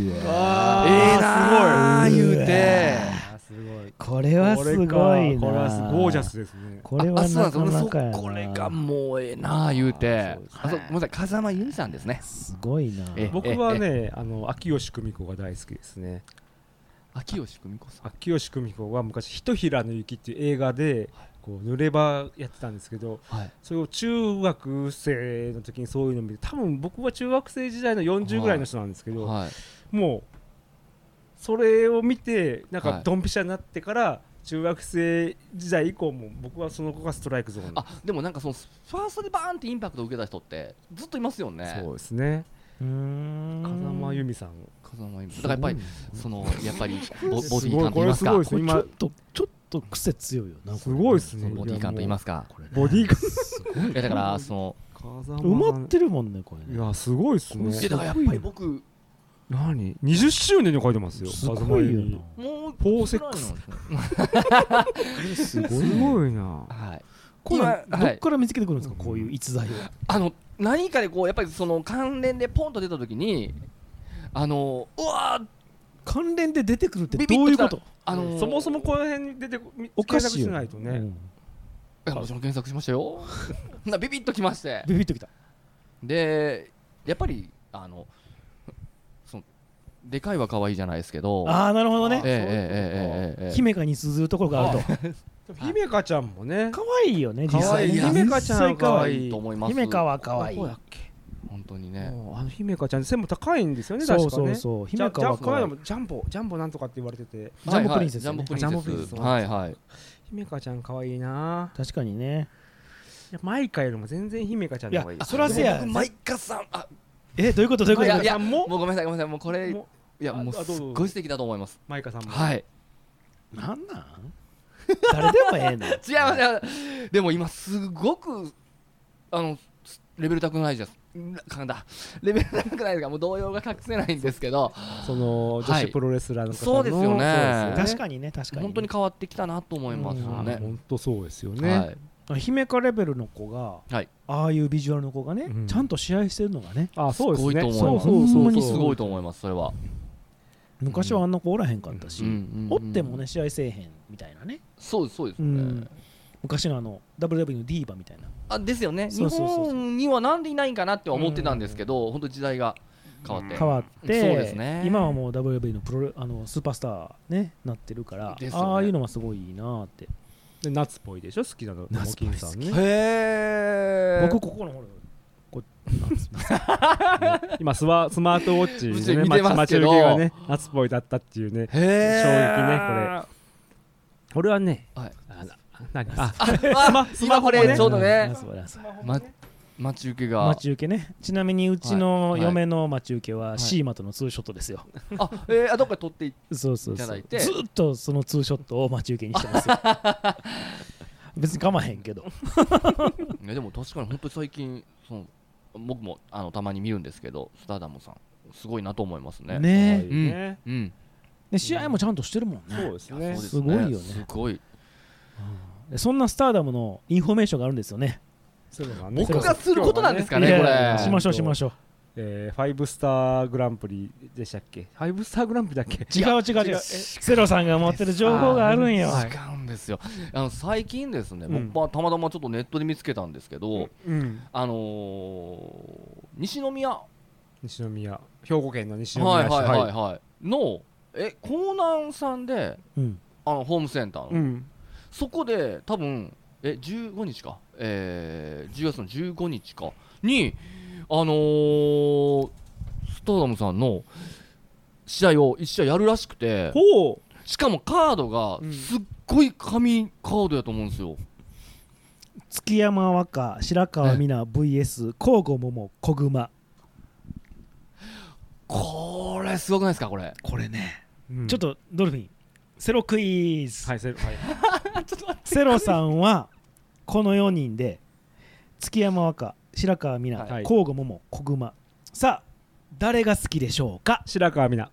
言うて。 これはすごいな。 これはゴージャスですね。 これはなかなかやな。 これがもう言うて。ごめんなさい、風間由美さんですね。 すごいな。 僕はね秋吉久美子が大好きですね。 秋吉久美子さん。 秋吉久美子は昔ひとひらの雪っていう映画でこう濡れ場やってたんですけど、それを中学生の時にそういうのを見て、多分僕は中学生時代の40ぐらいの人なんですけど、もうそれを見てなんかドンピシャになってから中学生時代以降も僕はその子がストライクゾーン。 でもなんかそのファーストでバーンってインパクトを受けた人ってずっといますよね。 そうですね。風間由美さん。 だからやっぱりやっぱりボディー感と言いますか。 ちょっと癖強いよな。 すごいですね。 ボディー感と言いますか。 ボディー感。 だから埋まってるもんねこれ。 いやすごいですね。 だからやっぱり僕 20周年に書いてますよ。 すごいよな。 もうフォーセックス。すごいな。 どっから見つけてくるんですかこういう逸材を。 何かでやっぱりその関連でポンと出た時にうわ関連で出てくるってどういうこと？ そもそもこの辺に出て検索しないとね。 もちろん検索しましたよ。ビビッときまして。 ビビッときた。 でやっぱりでかいは可愛いじゃないですけど。 なるほどね。姫香に通ずるところがあると。 姫香ちゃんもね可愛いよね。実際姫香ちゃん可愛いと思います。 姫香は可愛い。 本当にね。 姫香ちゃん背も高いんですよね。 そう姫香は可愛い。 ジャンボなんとかって言われてて。 ジャンボプリンセス。 姫香ちゃん可愛いな。 確かにね。 マイカよりも全然姫香ちゃんの方がいい。 そらせや。 マイカさんどういうこと？ いやもうごめんなさいもうこれいやもうすっごい素敵だと思います。 マイカさんも。 なん誰でもええの。 違うでも今すごくレベル高くないじゃんかんだレベル高くないですかもう動揺が隠せないんですけどその女子プロレスラーの方の、 そうですよね確かにね確かに本当に変わってきたなと思いますよね。 本当そうですよね。 姫香レベルの子が、ああいうビジュアルの子がね、ちゃんと試合してるのがね、 そうですね。 ほんまにすごいと思います。それは昔はあんな子おらへんかったし、おってもね試合せえへんみたいなね。 そうですね。 昔のWWE のディーバみたいなですよね。日本にはなんでいないんかなって思ってたんですけど、本当時代が変わってそうですね。今はもう WWE のスーパースターねなってるから、ああいうのはすごいいいなって。 で夏っぽいでしょ好きなの夏っぽいさんね。僕ここの今スマートウォッチでね待ち受けがね夏っぽいだったっていうね衝撃ねこれはねスマホでちょうどね待ち受けね。ちなみにうちの嫁の待ち受けはシーマとのツーショットですよ。 どっか撮っていただいてずっとそのツーショットを待ち受けにしてますよ。別に構わへんけどでも確かに本当に最近僕もたまに見るんですけどスターダムさんすごいなと思いますね。 ねえ、試合もちゃんとしてるもんね。 そうですね。 すごいよね。 すごい。 そんなスターダムのインフォメーションがあるんですよね。 僕がすることなんですかねこれ。 しましょう。 5スターグランプリでしたっけ？5スターグランプリだっけ？ 違う。セロさんが持ってる情報があるんよ。 違うんですよ。最近ですね、僕はたまたまちょっとネットで見つけたんですけど、西宮兵庫県の西宮市の江南さんでホームセンターのそこで多分15日か10月の15日かにスターダムさんの試合を1試合やるらしくて、しかもカードがすっごい神カードやと思うんですよ。 月山若白川美奈 VS 甲吾桃小熊。 これすごくないですかこれね、ちょっとドルフィンセロクイズ。セロさんはこの4人で月山若白川美奈甲吾桃小熊、さあ誰が好きでしょうか？ 白川美奈。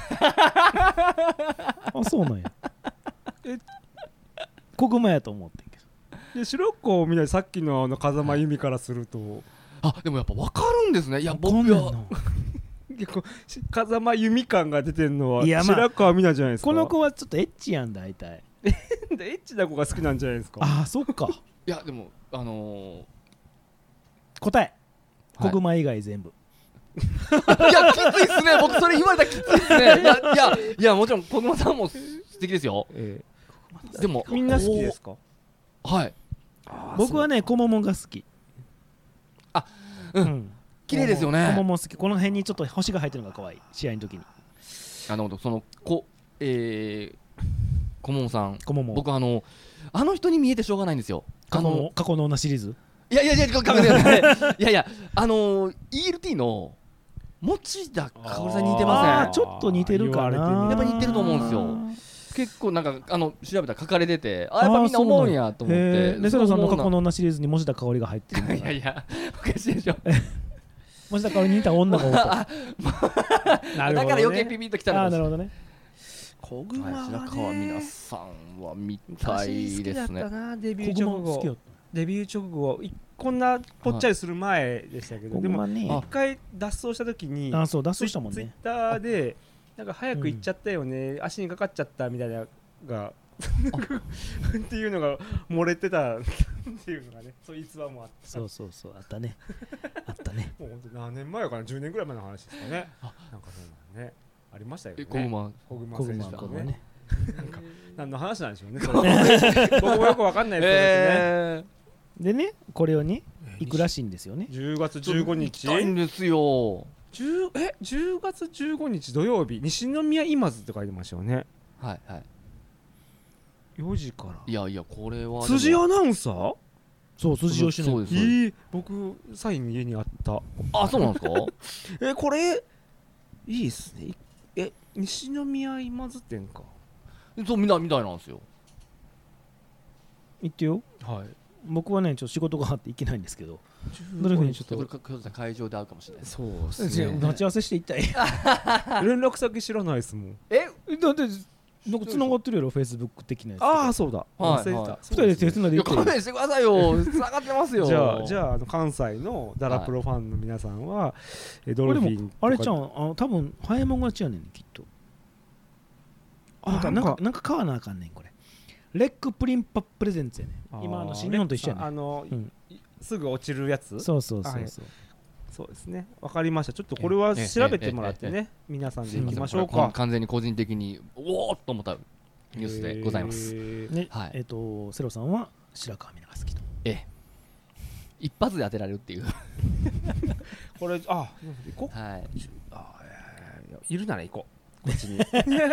そうなんや。小熊やと思ってんけど。で白川美奈さっきの風間由美からするとでもやっぱ分かるんですね。いや僕は風間由美感が出てるのは白川美奈じゃないですか。 この子はちょっとエッチやん大体。 エッチな子が好きなんじゃないですか。 そっか。 いやでも答え小熊以外全部。 いやきついっすね。僕それ言われたらきついっすね。いやもちろん小熊さんも素敵ですよ。でもみんな好きですか？ はい。 僕はね小桃が好き。 綺麗ですよね。 小桃好き。この辺にちょっと星が入ってるのが可愛い。試合の時にその小桃さん。僕あの人に見えてしょうがないんですよ。 過去の女シリーズ。 いやいやELT の持田香織さんに似てません？ ちょっと似てるかな。 やっぱ似てると思うんですよ。結構なんか調べたら書かれてて、やっぱみんな思うんやと思って。 でセロさんの過去の女シリーズに持田香織が入ってる。 いやおかしいでしょ。 持田香織に似た女が多い。だから余計ピピッときたの。 なるほどね。 小熊は白川美奈さんは見たいですね。 デビュー直後こんなぽっちゃりする前でしたけど、でも一回脱走した時に脱走したもんね。 ツイッターでなんか早く行っちゃったよね、足にかかっちゃったみたいながっていうのが漏れてたっていうのがね、そういう逸話もあった。 そうあったね。 もう本当何年前かな、10年ぐらい前の話ですかね。なんかそうなのねありましたよね。 小熊選手とね。なんか何の話なんでしょうね。僕もよくわかんないですけどね。 でね、これをね行くらしいんですよね。 10月15日。 行きたいんですよ。 10月15日土曜日、西宮今津って書いてましたよね。 はい。 4時から。 いやこれは辻アナウンサー？ そう辻吉野。 僕サイン家にあった。 そうなんですか？ これいいっすね。西宮今津店か。 そうみたいなんですよ。 行ってよ。 はい。 僕はねちょっと仕事があって行けないんですけど、どれかにちょっとこれ会場で会うかもしれない。 そうですね。 待ち合わせして行ったい。 連絡先知らないですもん。 だってなんか繋がってるやろ、フェイスブック的なやつ。 ああそうだ。忘れてた。 二人で手繋いで行ってる。 勘弁してくださいよ。繋がってますよ。 じゃあ関西のダラプロファンの皆さんはドルフィンあれちゃん多分早いもん勝ちやねんきっと。なんか買わなあかんねんこれ。レックプリンパプレゼンツやねん。今新日本と一緒やねん。 すぐ落ちるやつ。 そうそうですね。わかりました。ちょっとこれは調べてもらってね、皆さんでいきましょうか。 完全に個人的におおっと思ったニュースでございます。 ね、セロさんは白川美奈が好きと。 一発で当てられるっていう。 これ行こう。 はい。 いるなら行こう。こっちに。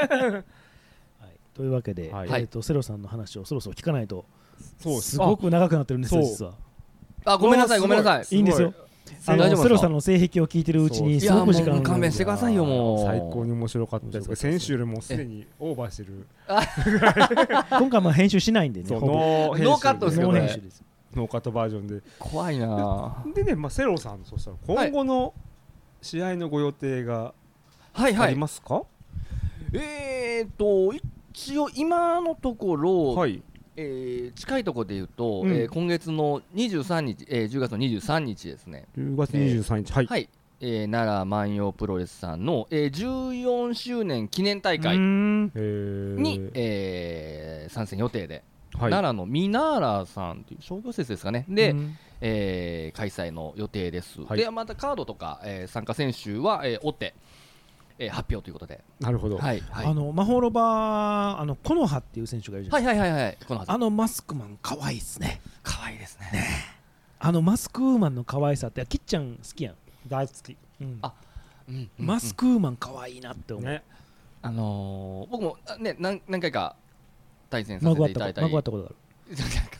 というわけで、セロさんの話をそろそろ聞かないと、すごく長くなってるんですよ実は。 ごめんなさい。 いいんですよ。セロさんの性癖を聞いてるうちにすごく時間が。 勘弁してくださいよもう。 最高に面白かったです。先週よりもすでにオーバーしてる。 今回も編集しないんでね。 ノーカットですよね。 ノーカットバージョンで。 怖いな。 でね、セロさんそしたら今後の試合のご予定がありますか？ 一応今のところ。近いところで言うと、今月の23日、10月の23日ですね。 10月23日、はい。 奈良万葉プロレスさんの、14周年記念大会に、参戦予定で、奈良のミナーラさんという商業施設ですかね。で、開催の予定です。で、またカードとか、参加選手は、追って、発表ということで。 なるほど。 マホロバコノハっていう選手がいるじゃないですか。マスクマン可愛いですね。 可愛いですね。 マスクーマンの可愛さってキッちゃん好きやん。 大好き。 マスクーマン可愛いなって思う。 僕もね何回か対戦させていただいたり。 まぐわったことがある。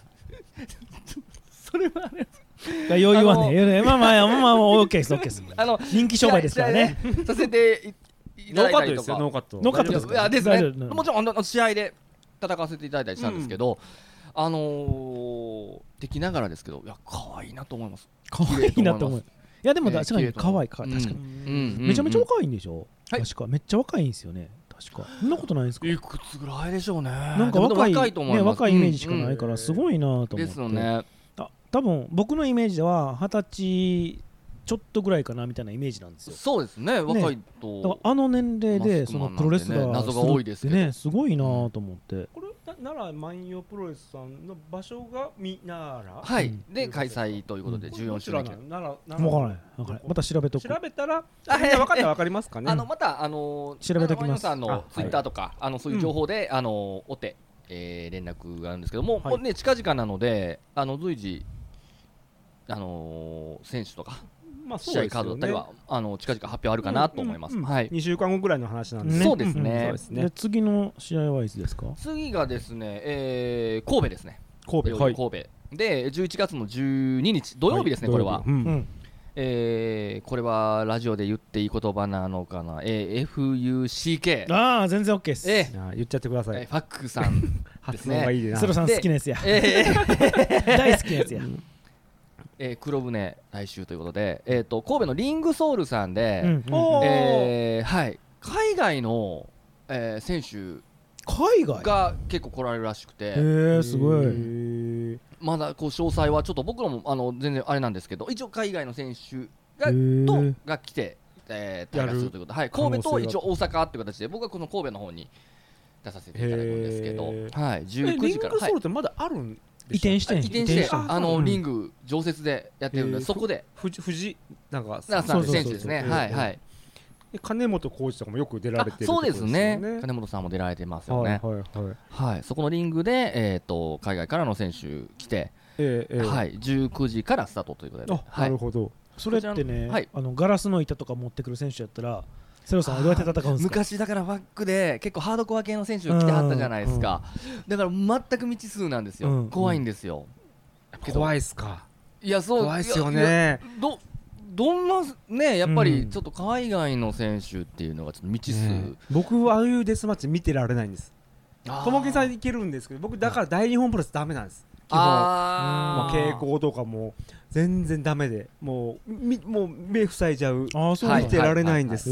それはね。 余裕はね。まあオーケーです。人気商売ですからね。 させていただいたりとか。 ノーカットですか。 ですね。もちろん試合で戦わせていただいたりしたんですけど、敵ながらですけど、いや可愛いなと思います。 可愛いなと思う。いやでも確かに可愛い確かに。めちゃめちゃ若いんでしょ。確かめっちゃ若いんですよね。確かそんなことないんですか。 いくつぐらいでしょうね。 なんか若いと思います。若いイメージしかないからすごいなと思って。 ですよね。 多分僕のイメージでは20歳ちょっとぐらいかなみたいなイメージなんですよ。 そうですね。若いと年齢でそのプロレスラー謎が多いですね。 すごいなと思って。 これ奈良万葉プロレスさんの場所がミナーラ。 はいで開催ということで14周年。 分からない。また調べとく。 調べたら分かったら分かりますかね。 また調べときます。 さんのツイッターとかそういう情報で追って連絡があるんですけども、ね近々なので随時選手とか試合カードだったりは近々発表あるかなと思います。 2週間後ぐらいの話なんで。 そうですね。 次の試合はいつですか？ 次がですね神戸ですね。神戸で11月の12日土曜日ですね。これはこれはラジオで言っていい言葉なのかな。FUCK。 全然 OK です。 言っちゃってください。 ファックさんですね。 セロさん好きなやつや。大好きなやつや。 黒船来週ということで、神戸のリングソウルさんで、海外の、選手が結構来られるらしくて、 すごい。 まだこう詳細はちょっと僕らも全然あれなんですけど、一応海外の選手が来て対談するということで、神戸と一応大阪という形で僕はこの神戸の方に出させていただくんですけど、19時から。 リングソウルってまだあるん？ 移転してリング常設でやってるんで、そこで藤永さん選手ですね。 金本浩二とかもよく出られてる。 そうですね。金本さんも出られてますよね。そこのリングで海外からの選手来て、19時からスタートということで。 なるほど。 それってね、ガラスの板とか持ってくる選手やったらセロさんはどうやって戦うんですか？ 昔だからバックで結構ハードコア系の選手が来てはったじゃないですか。だから全く未知数なんですよ。怖いんですよ。 怖いっすか？ いやそう怖いっすよね。 どんなねやっぱりちょっと海外の選手っていうのがちょっと未知数。 僕はああいうデスマッチ見てられないんです。ともきさんいけるんですけど、僕だから大日本プロレスダメなんです。 基本まあ傾向とかも全然ダメでもう目塞いじゃう見てられないんです。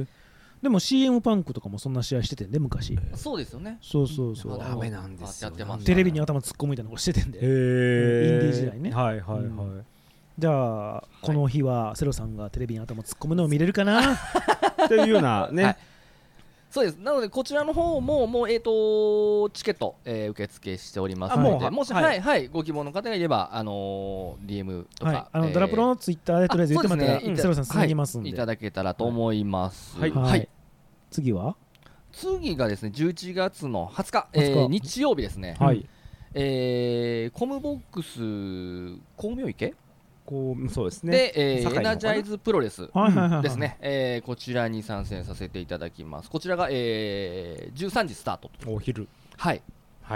でも CM パンクとかもそんな試合しててんで昔。 そうですよね。 そうダメなんですよ。 テレビに頭突っ込むみたいなことしててんで、インディー時代ね。 はいはいはい。 じゃあこの日はセロさんがテレビに頭突っ込むのを見れるかなというようなね。 そうです。なのでこちらの方ももうチケット受付しておりますので、もしご希望の方がいればDM とかドラプロのツイッターでとりあえず言ってもらったらセロさん進みますんでいただけたらと思います。 次は次がですね11月の20日日曜日ですね。コムボックス光明池そうですね。 で、エナジャイズプロレスですね。こちらに参戦させていただきます。こちらが13時スタート。 お昼。 はい。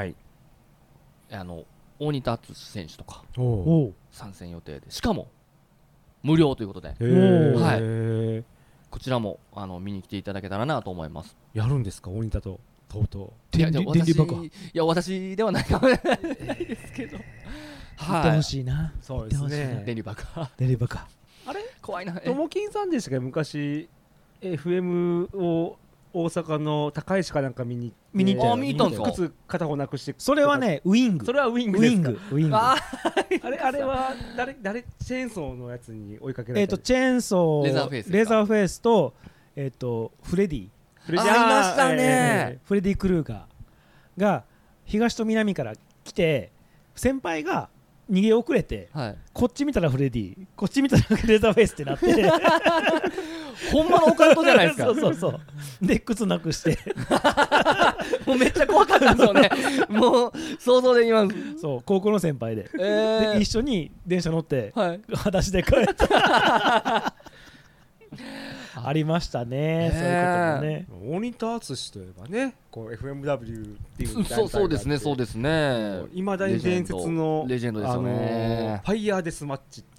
大仁田敦選手とか参戦予定で、しかも無料ということで、こちらも見に来ていただけたらなと思います。 やるんですか、大仁田ととうとう。いや私ではないかもしれないですけど。 行ってほしいな。 そうですね。 デリバカ。 あれ怖いな。 ともきんさんでしたっけ、昔 FM を大阪の高石かなんか見に行ったんですか。 靴片方なくして。 それはねウィング。 それはウィングですか。 ウィング。あれは誰チェーンソーのやつに追いかけられた。 チェーンソーレザーフェイスとフレディ。 ありましたね。 フレディ・クルーガーが東と南から来て、先輩が逃げ遅れて、こっち見たらフレディ、こっち見たらレザーフェイスってなってほんまのオカルトじゃないですか。 そうで靴なくしてもうめっちゃ怖かったんですよね。もう想像できます。 そう高校の先輩で、で一緒に電車乗って裸足で帰ったありましたね、そういうこともね。 大仁田敦といえばね、FMW っていうそうですね。 いまだに伝説のレジェンドですよね。 ファイヤーデスマッチって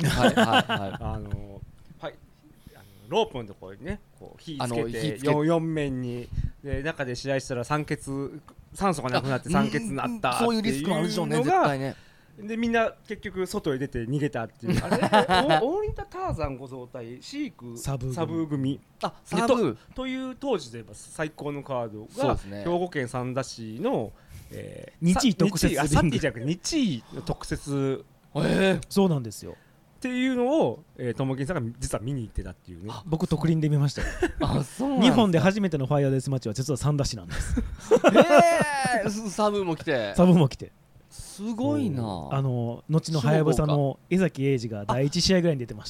ロープのところにね火つけて4面に中で試合したら酸素がなくなって酸欠になったっていうのが、 そういうリスクもあるでしょうね、絶対ね。 でみんな結局外へ出て逃げたっていうあれ大仁田ターザンご増対シークサブー組という当時で言えば最高のカードが兵庫県三田市の日位特設リング、 日位の特設、 そうなんですよっていうのをともきんさんが実は見に行ってたっていうね。 僕特輪で見ましたよ。日本で初めてのファイヤーデスマッチは実は三田市なんです。 サブも来てすごいな。 後のはやぶさの江崎英二が第1試合ぐらいに出てました。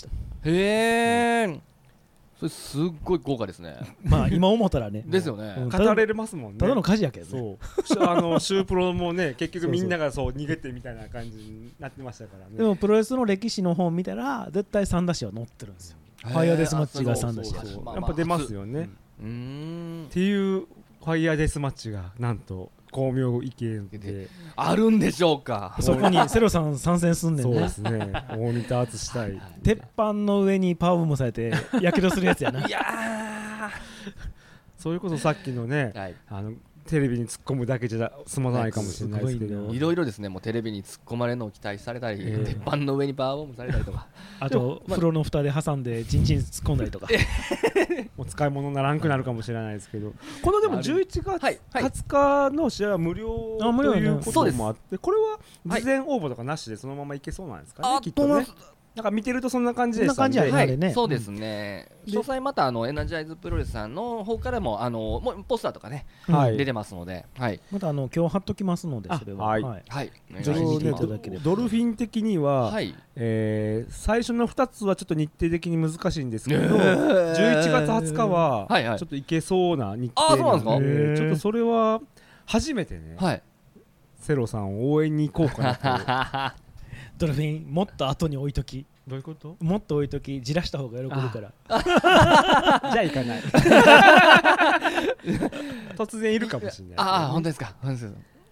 それすっごい豪華ですね。 まあ今思ったらねですよね。 語れますもんね。 ただの火事やけどね。シュープロもね結局みんなが逃げてみたいな感じになってましたからね。 でもプロレスの歴史の本見たら絶対三田市は載ってるんですよ。ファイヤーデスマッチが三田市や。 やっぱ出ますよね。っていうファイヤーデスマッチがなんと光明池であるんでしょうか。 そこにセロさん参戦すんねんね。 そうですね。大仁田敦したい。 鉄板の上にパワーボムされてやけどするやつやな。 いやそれこそさっきのね、テレビに突っ込むだけじゃ済まないかもしれないですけど、 いろいろですね。もうテレビに突っ込まれるのを期待されたり、鉄板の上にパワーボムされたりとか、 あと風呂の蓋で挟んでチンチン突っ込んだりとかもう使い物にならんくなるかもしれないですけど、このでも11月20日の試合は無料ということもあって、これは事前応募とかなしでそのままいけそうなんですかね、きっとね。なんか見てるとそんな感じでしたんで、 そうですね。詳細またエナジャイズプロレスさんの方からももうポスターとかね出てますので、 また今日貼っときますので、それはぜひ見ていただければ。ドルフィン的には最初の2つはちょっと日程的に難しいんですけど、11月20日はちょっといけそうな日程なので、ちょっとそれは初めてねセロさんを応援に行こうかなと。 ドルフィンもっと後に置いとき。 どういうこと？ もっと置いとき、じらした方が喜ぶから。 じゃあ行かない。突然いるかもしれない。 本当ですか。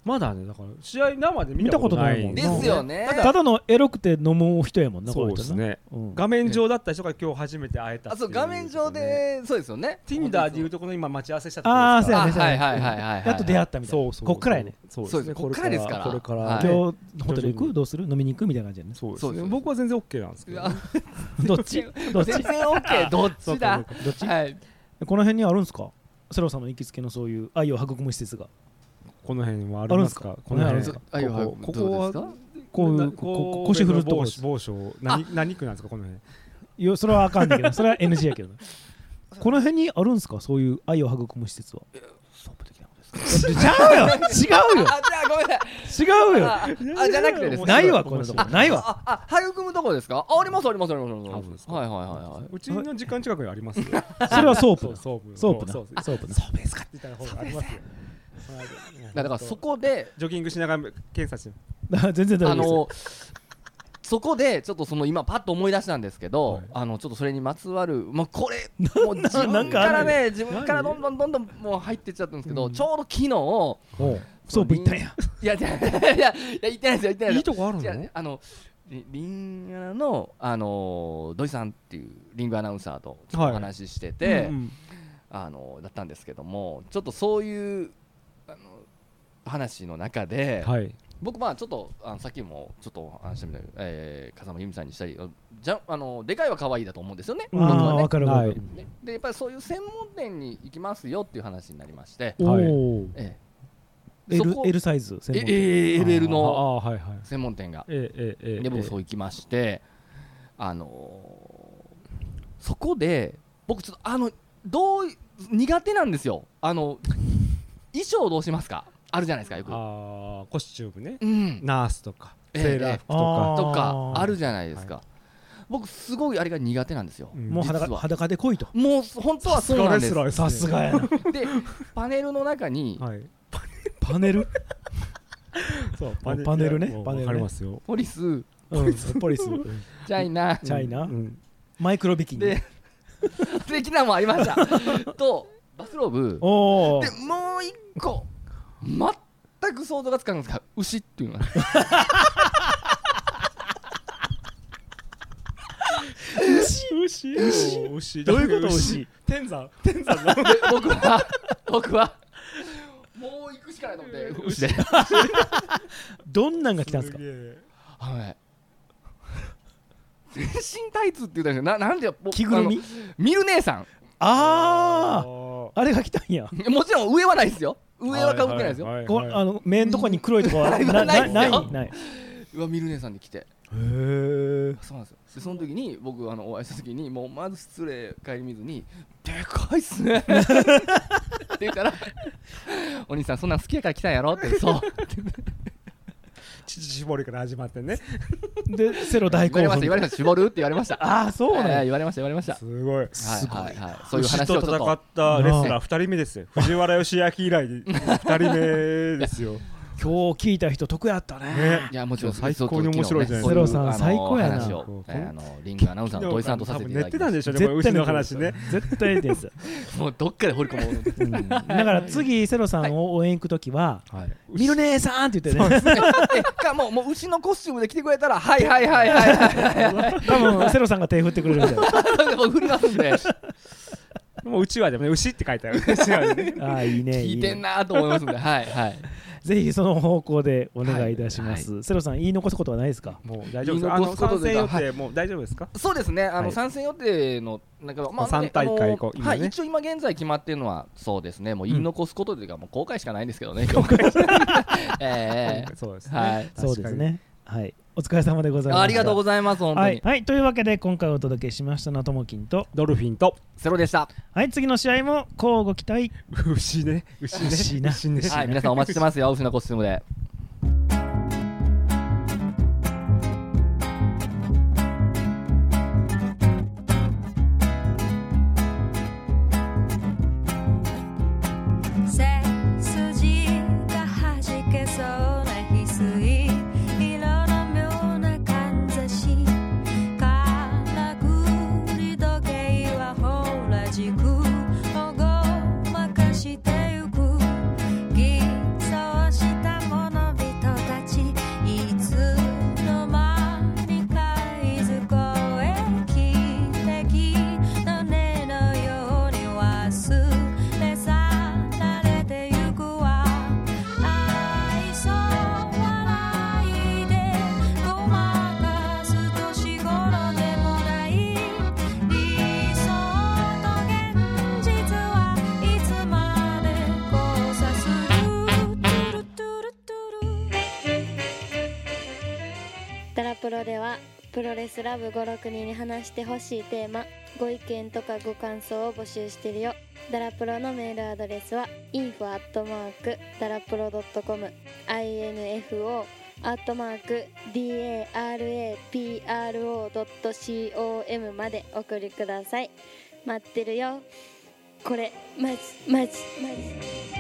まだねだから試合生で見たことないもんですよね。 ただのエロくて飲む人やもんな。 そうですね、画面上だった人が今日初めて会えたっていう、 そう画面上でそうですよね。 Tinder でいうとこの今待ち合わせしたとこああそうやね、 はいはいはいはい、 やっと出会ったみたいな。こっからやね。 そうですね、こっからですから。 これから今日ホテル行くどうする飲みに行くみたいな感じやね。 そうですね。僕は全然 OK なんですけどどっち全然 OK どっちだ。 どっち、 はい、 この辺にあるんですか、セロさんの行きつけのそういう愛を育む施設が。 この辺はありますか。 この辺ここはこういう腰振るところ。 某所何区なんですかこの辺。 いやそれはあかんねんけど、それは NG やけど。この辺にあるんですか、そういう愛を育む施設は。 ソープ的なことですか。 ちゃうよ、違うよ。 あ、じゃあごめんなさい。 違うよ。 あ、じゃなくてですね。 ないわこのとこないわ。 育むとこですか。ありますありますあります。はいはいはい。 うちの時間近くにあります。それはソープ。 ソープ。 ソープな。 ソープですかって言ったら方がありますよ。 だからそこでジョギングしながら検査して。 全然大丈夫です。 そこでちょっとその今パッと思い出したんですけど、ちょっとそれにまつわるこれもう自分からどんどんもう入ってっちゃったんですけど、ちょうど昨日ソープ行ったんや。 いや行ってないですよ。 いいとこあるの？ リンアナの土井さんっていうリングアナウンサーとお話ししてて、だったんですけども、ちょっとそういう話の中で。僕ちょっとさっきもちょっと話したみたいに、風間由美さんにしたりでかいは可愛いだと思うんですよね。僕はね。 分かる分かる。 でやっぱりそういう専門店に行きますよっていう話になりまして、 L サイズ専門店、 LL の専門店がで僕そう行きまして、そこで僕ちょっと苦手なんですよ。衣装どうしますかあるじゃないですかよく。 コスチュームね、ナースとかセーラー服とかあるじゃないですか。僕すごいあれが苦手なんですよ。 もう裸で来いと。 もう本当はそうなんです。 さすがやな。 でパネルの中にパネルパネルね。 わかりますよ。 ポリスチャイナマイクロビキニで的なもありましたとバスローブでもう一個全く想像がつかないんですが、牛っていうのが牛どういうこと？牛天山僕はもう行くしかないと思って牛でどんなんが来たんですか？ 全身タイツって言ったんですよ。なんで着ぐるみミル姉さん、 あれが来たんや。 もちろん上はないですよ。上はかぶってないですよ。 目のとこに黒いとこはない。 うわミル姉さんに来て。 へえ。 そうなんですよ。でその時に僕お会いした時にもうまず失礼顧みずにでかいっすねって言ったらお兄さんそんなん好きやから来たんやろってそう乳絞りから始まってね。 でセロ大興奮。 言われました絞るって言われました。 ああそうなん言われました。 すごい。 そういう話をちょっと。 戦ったレスラー2人目ですよ。藤原義明以来2人目ですよ。 今日聞いた人得やったね。 いやもちろん最高に面白いじゃないですか。 セロさん最高やな。 リングアナウンサーの土井さんとさせていただきました。 寝てたんでしょうね。牛の話ね。 絶対です。 もうどっかで掘り込もう。 だから次セロさんを応援行くときはミル姉さんって言ってね。 もう牛のコスチュームで来てくれたらはい。 多分セロさんが手振ってくれるみたいな。 もう振りますんで。 もううちわでもね牛って書いてある。 ああいいね。 聞いてんなと思いますんで。 ぜひその方向でお願いいたします。セロさん言い残すことはないですか？ もう大丈夫ですか？参戦予定もう大丈夫ですか？ そうですね。参戦予定の 3大会今ね。 一応今現在決まっているのはそうですね。もう言い残すことというかもう後悔しかないんですけどね。 そうですね。 そうですね。はい。お疲れ様でございます。 ありがとうございます。本当に。 はい。というわけで今回お届けしましたのはともきんとドルフィンとセロでした。 はい。次の試合も乞うご期待。 牛ね。 はい。皆さんお待ちしてますよ。牛のコスチュームで。 おごまかしてゆく偽装したものラプロではプロレスラブ56人に話してほしいテーマ、ご意見とかご感想を募集してるよ。ダラプロのメールアドレスは info@darapro.com info@darapro.com まで送りください。待ってるよ。これマジ